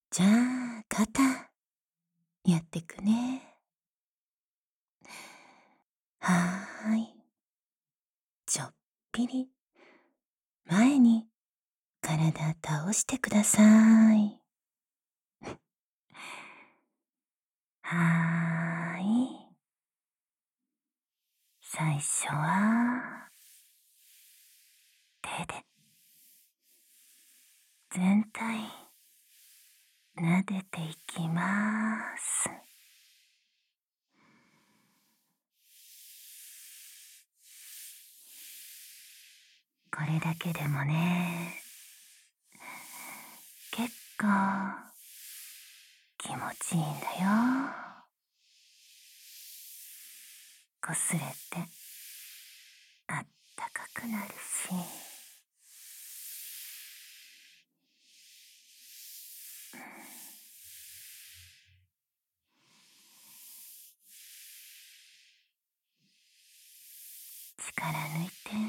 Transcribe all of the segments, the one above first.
じゃあ、肩、やってくね。はーい。ちょっぴり、前に、体倒してください。はーい。最初は、手で、全体、撫でていきます。これだけでもね、結構気持ちいいんだよ。こすれてあったかくなるし。力抜いて。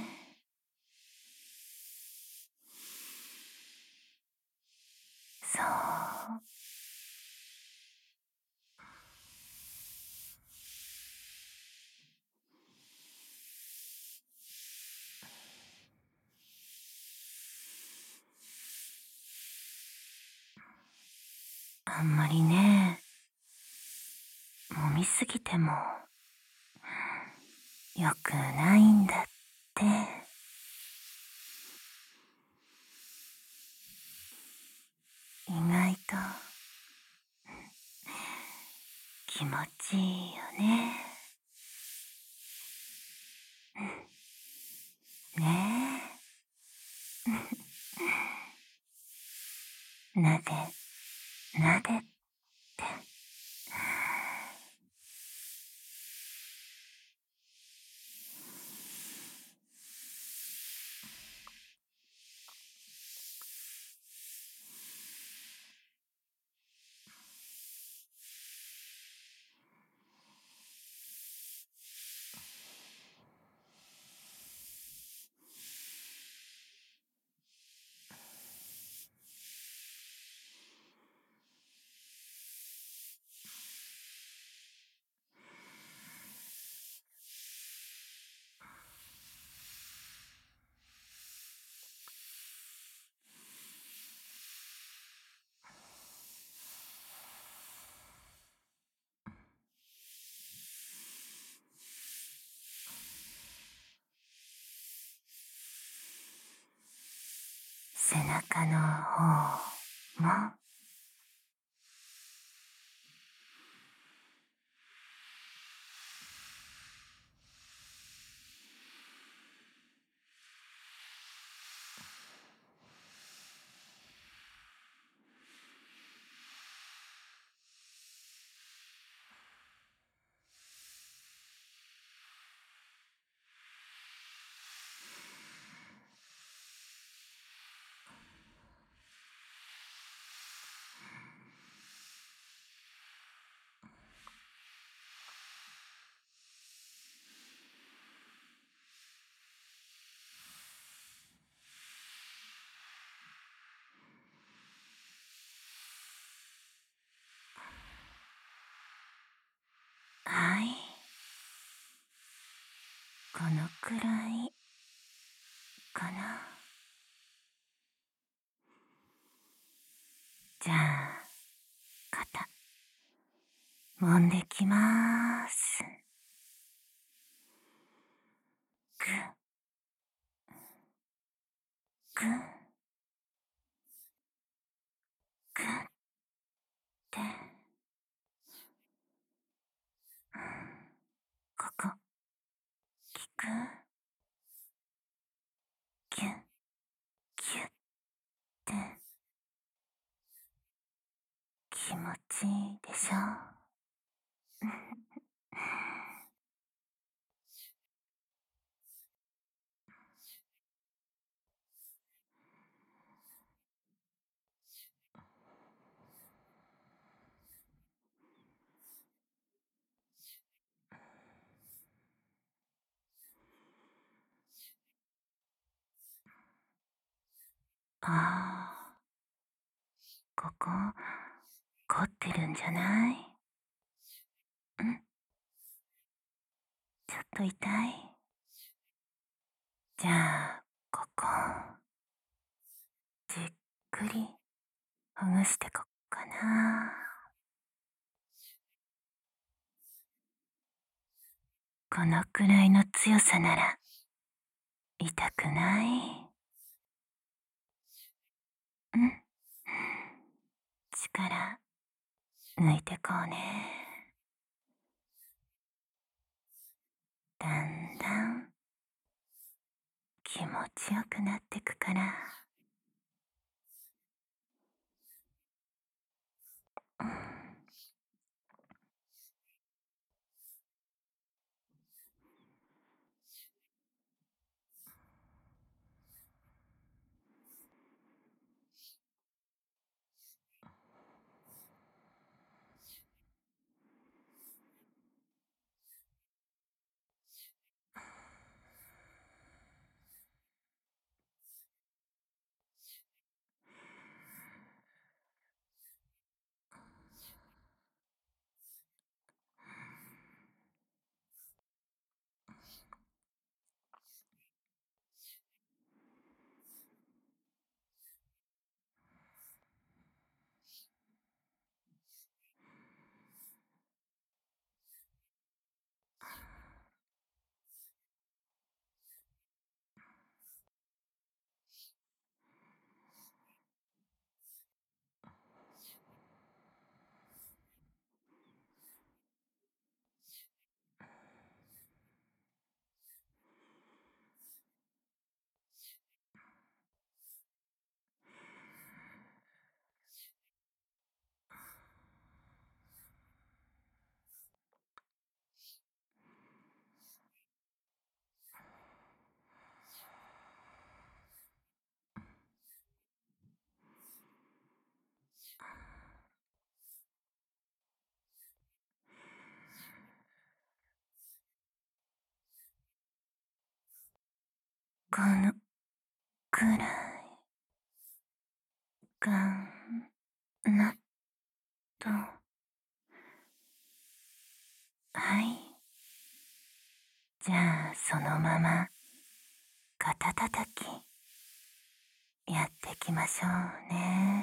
そう。あんまりね、揉みすぎても良くないんだって。意外と気持ちいいよね。ねえ。なで、なでって。背中の方も。はい。このくらいかな。じゃあ、肩、揉んできまーす。ぐ、ぐ、ぐって。ここ、きく、ぎゅ、ぎゅって気持ちいいでしょ。ああ、ここ、 凝ってるんじゃない？ん？ちょっと痛い？じゃあ、ここ、じっくりほぐしてこっかな。このくらいの強さなら痛くない？うん。力抜いてこうね。だんだん気持ちよくなってくから。うん。このくらいかなと。はい。じゃあそのまま肩たたきやってきましょうね。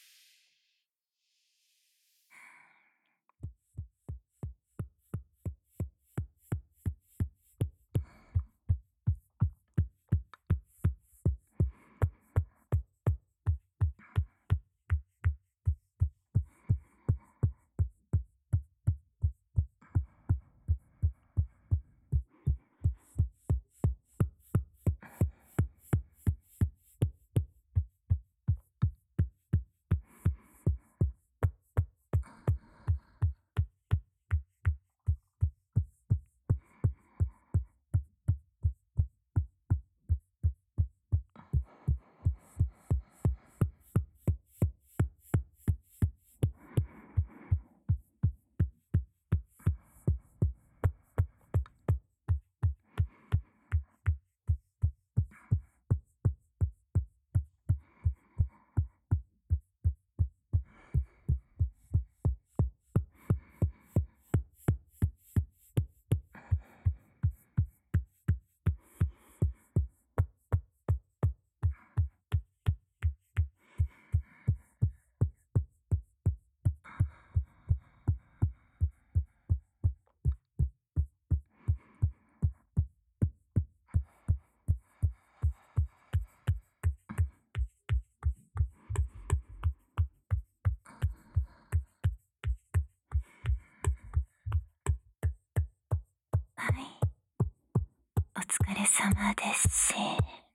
はい。お疲れ様ですし。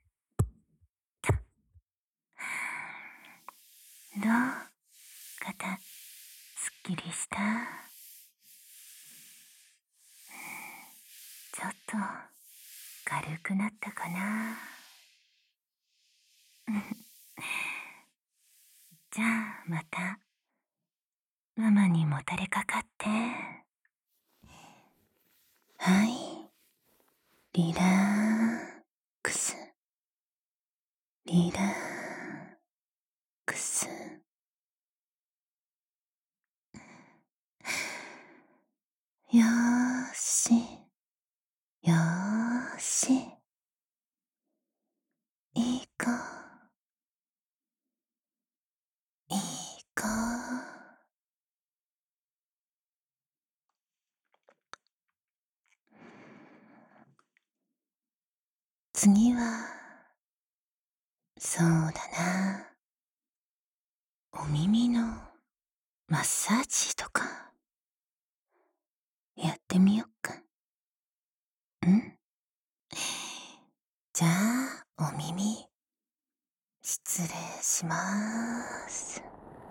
どう？肩、すっきりした？ちょっと軽くなったかな？じゃあまたママにもたれかかって。はい。リラックス、リラックス。 しい。いい子。いい子。次は、そうだな。お耳のマッサージとか、やってみよっか。んじゃあ、お耳、失礼しまーす。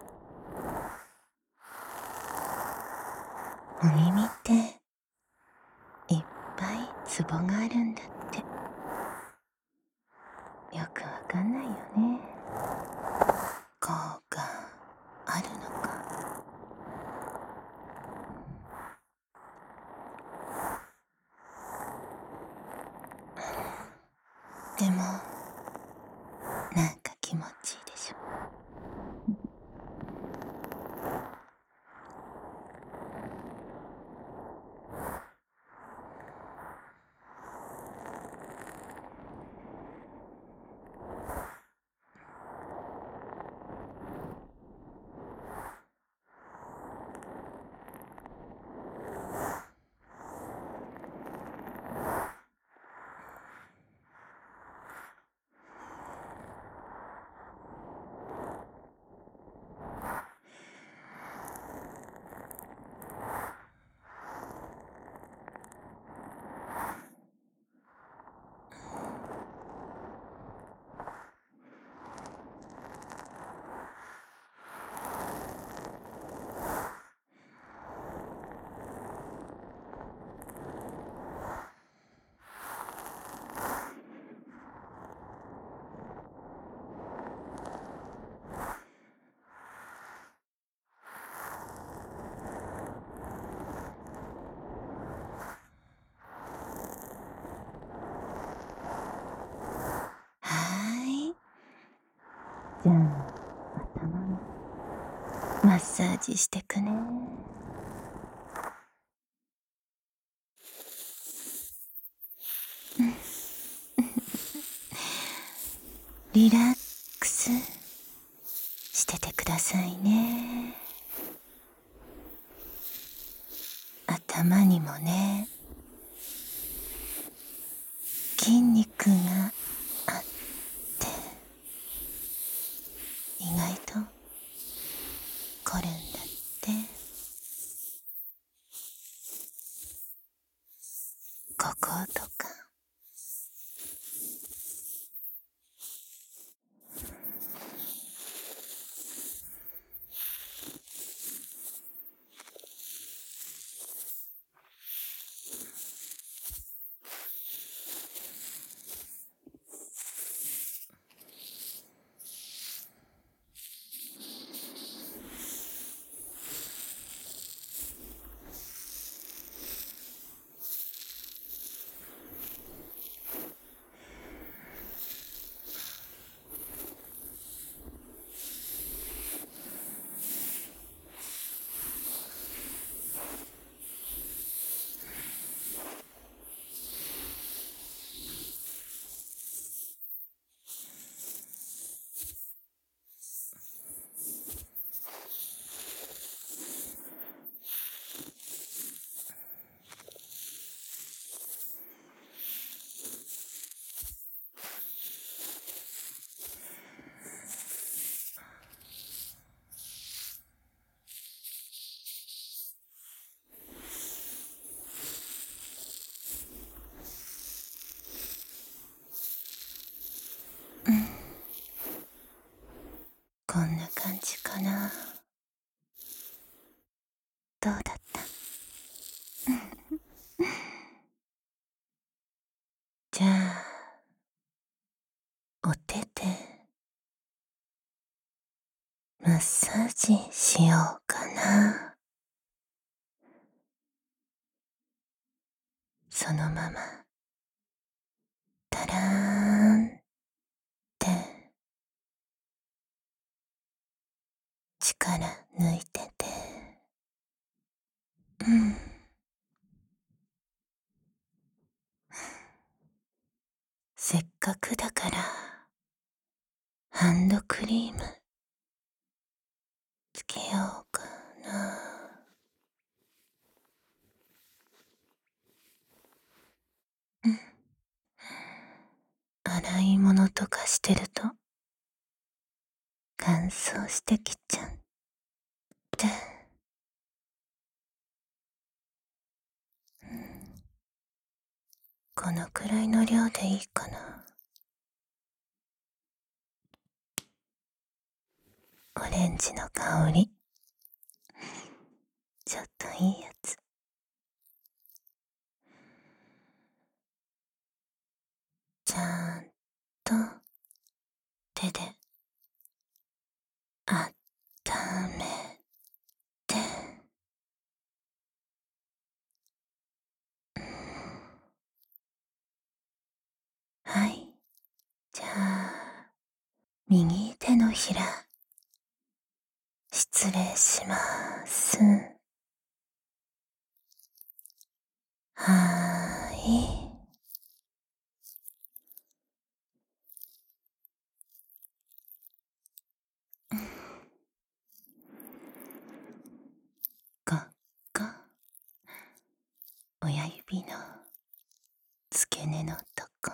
お耳っていっぱいツボがあるんだって。よくわかんないよね。効果あるのか。でもなんか気持ちいいでしょ。じゃあ頭のマッサージしてくね。リラックスしててくださいね。頭にもね、筋肉があって意外と凝るんだって。こことか。こんな感じかな。どうだった？じゃあお手でマッサージしようかな。そのままタラーンって力抜いてて、うん、 かくだからハンドクリームつけようかな。うん。洗い物とかしてると乾燥してきちゃって。このくらいの量でいいかな。オレンジの香り、ちょっといいやつ。ちゃんと手であっためて。はい。じゃあ、右手のひら、失礼します。はーい。ここ、親指の付け根のとこ、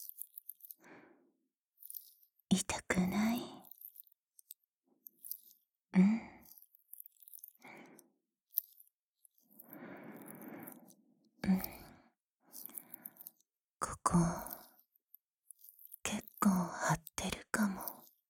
痛くない？うん。うん。ここ、結構張ってるかも。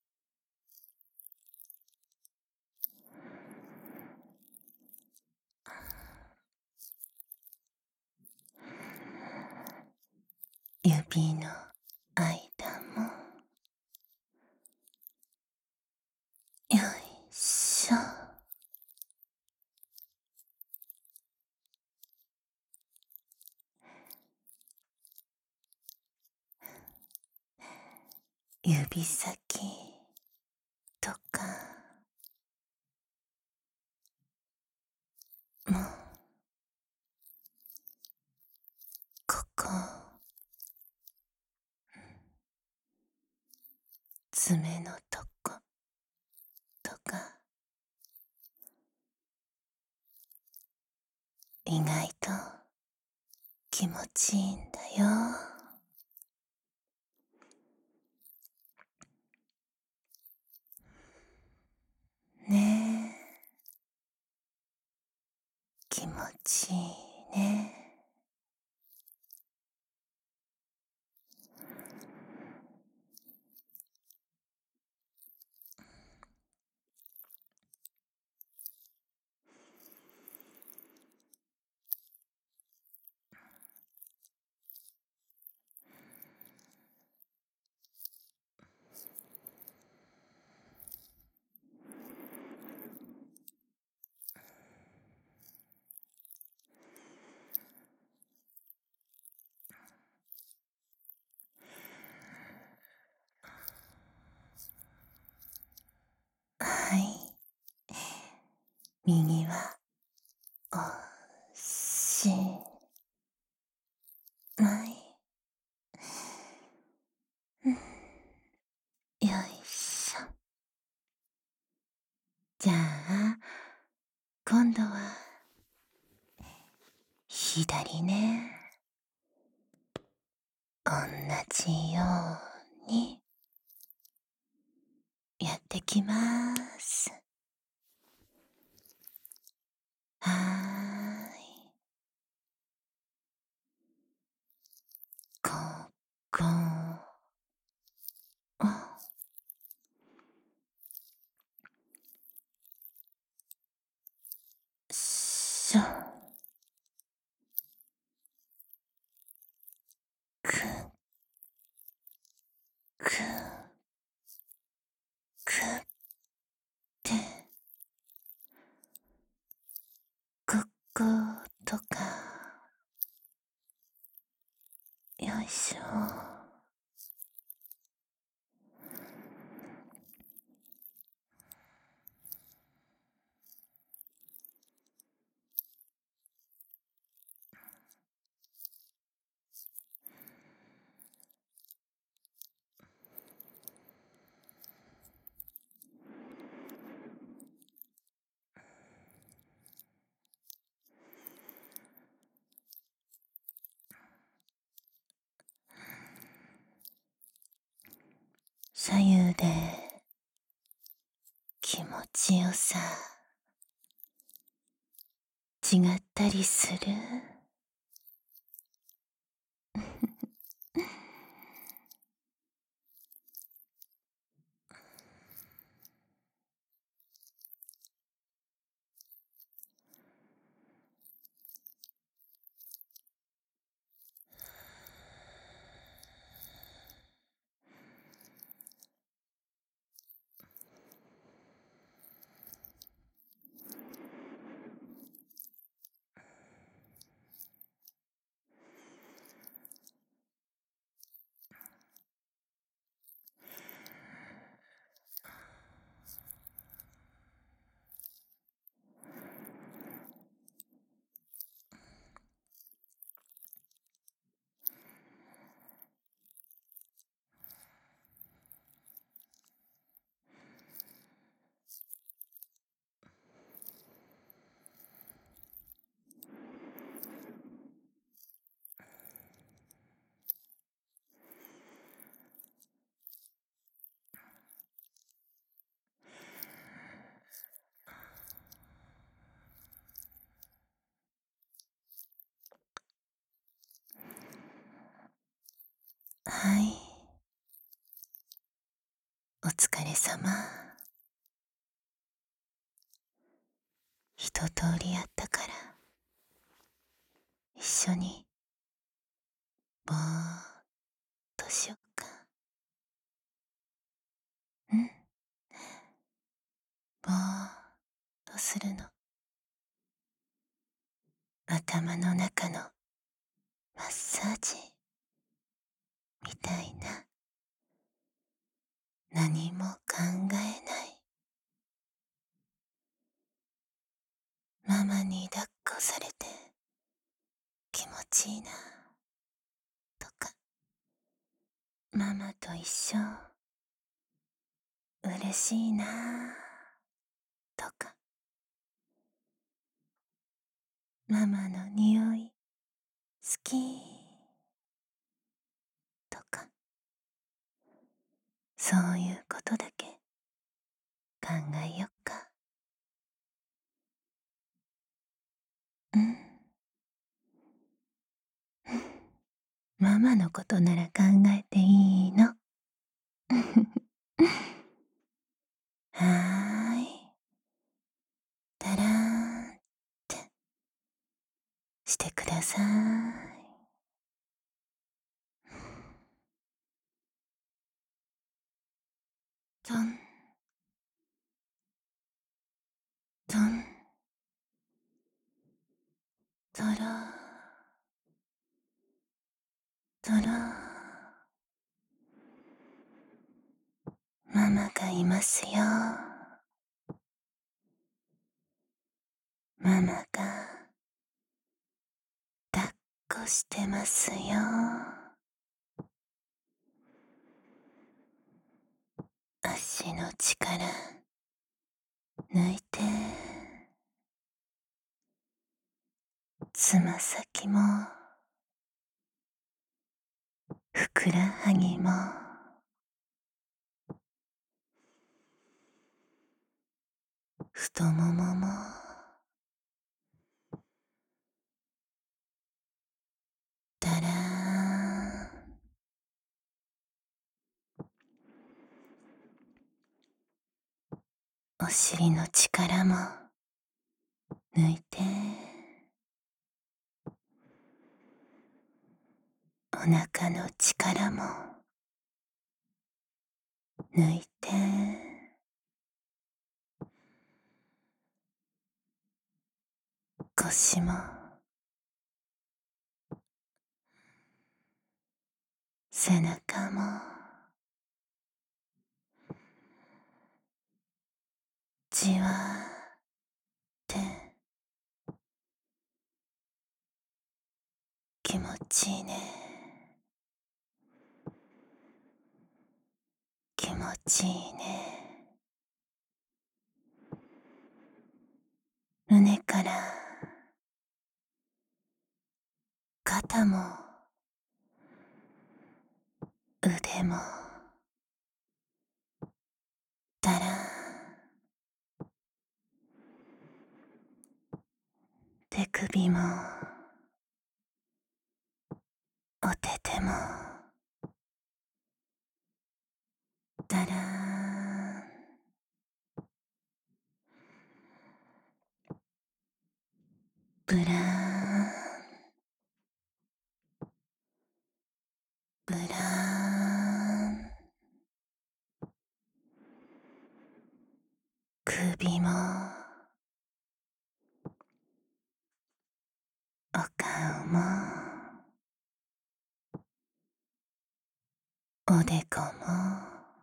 指の間も。よいしょ。指先とかも、ここ、爪のとことか、意外と気持ちいいんだよ。ねえ、気持ちいいね。はい。右はおしまい。うん、よいしょ。じゃあ、今度は左ね。おんなじようにやってきまーす。はーい。ここをしょ、くくくってこことか、よいしょ。 ちよさ違ったりする？はい、お疲れ様。一通りやったから一緒にぼーっとしよっか。うん、ぼーっとするの。頭の中のマッサージみたいな。何も考えない。ママに抱っこされて気持ちいいなとか、ママと一緒嬉しいなとか、ママの匂い好きとか、そういうことだけ考えよっか。うん。ママのことなら考えていいの。はーい。たらーんってしてください。トン、トン、トロ、トロ。ママがいますよ。ママが抱っこしてますよ。足の力抜いて、つま先もふくらはぎも太もももだらーん。お尻の力も抜いて、お腹の力も抜いて、腰も背中もじわーって気持ちいいね。気持ちいいね。胸から肩も腕もだらーん首もお手手もだらーん、ブラーン、ブラーン、首もお顔もおでこも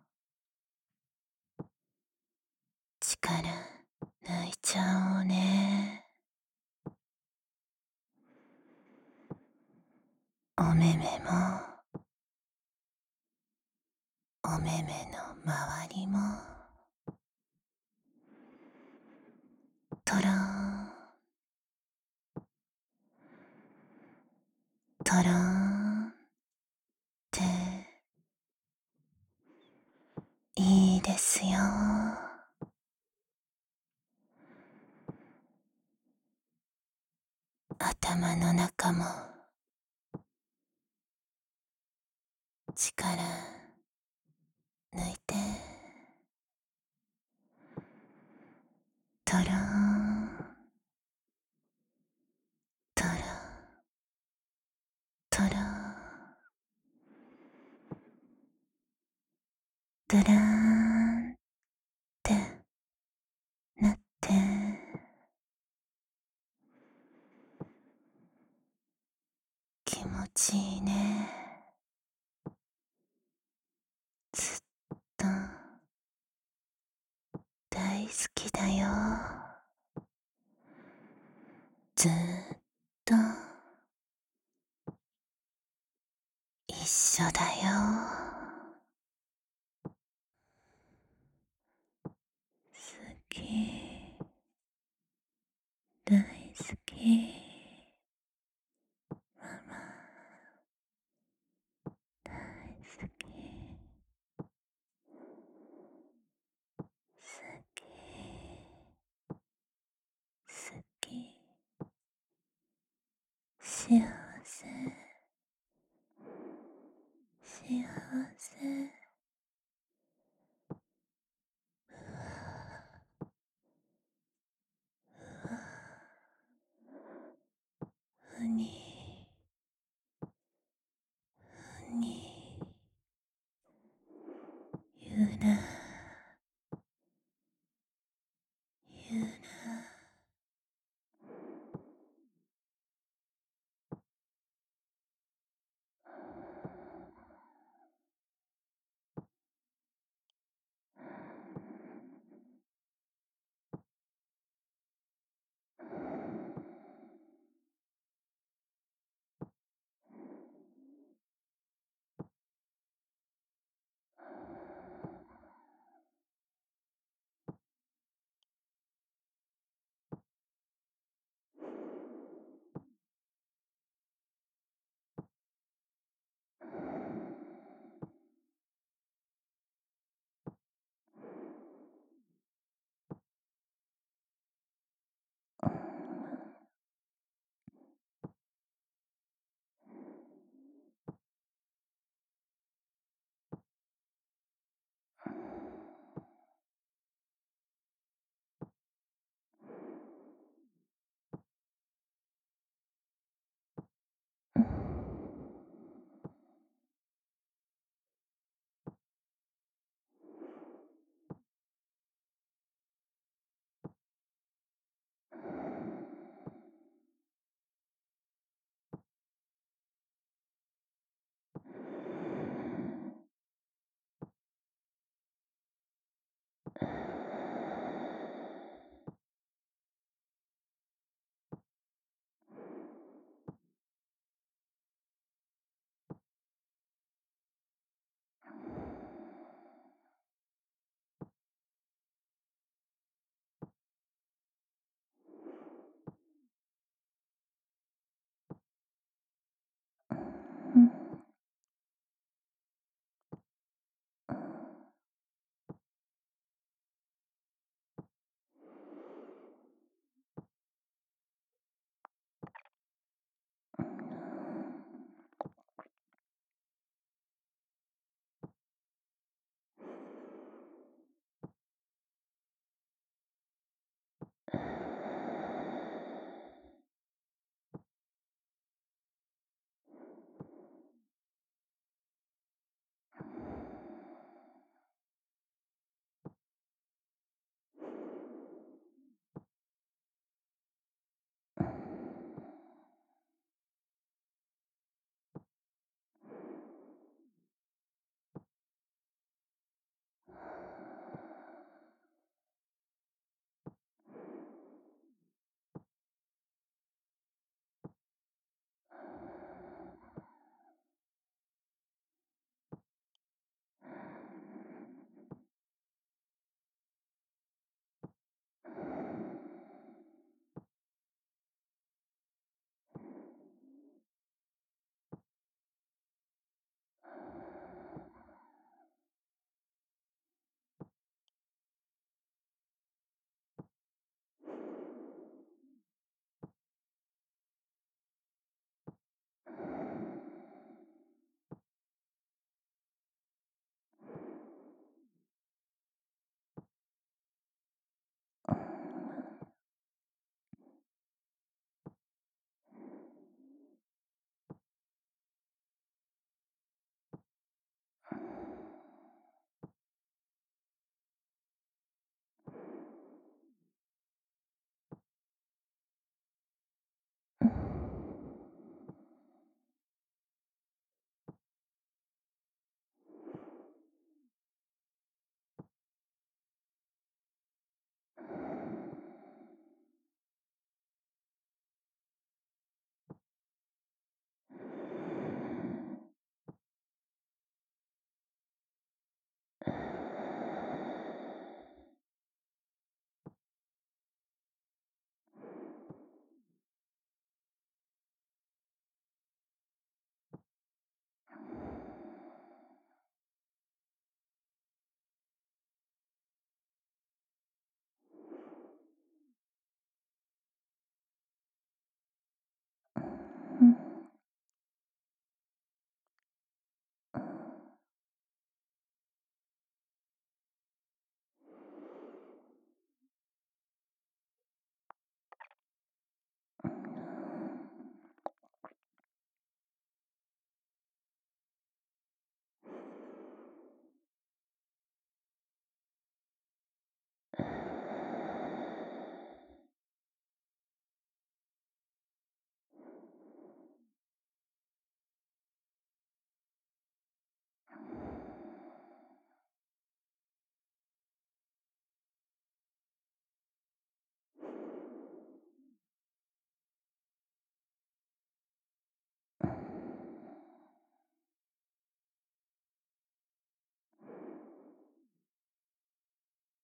力抜いちゃおうね。お目目もお目目の周りもとろーんとろーんっていいですよ。頭の中も力抜いてとろーんとろとろぐらーんってなって気持ちいいね。ずっと大好きだよ。ずっと一緒だよ。好き、大好き。